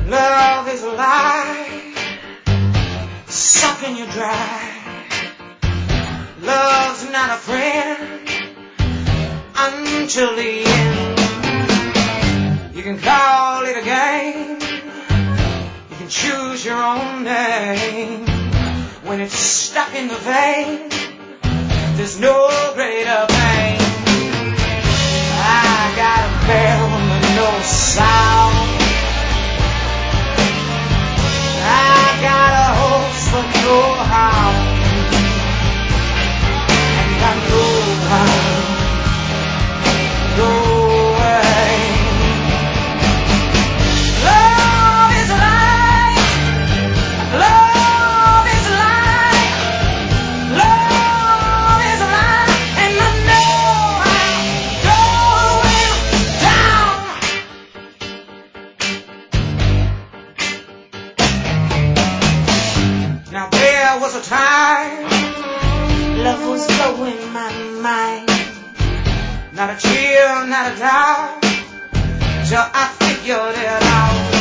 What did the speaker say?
Love is a lie, sucking you dry. Love's not a friend until the end. You can call it a game, you can choose your own name. When it's stuck in the vein, there's no greater pain. I got a bell with no sound, I got a horse but no hound, and I know I'll go away. Love is a lie, love is a lie, love is a lie, and I know I'm going down. Now there was a time love was blowing my mind, not a chill, not a doubt, till I figured it out.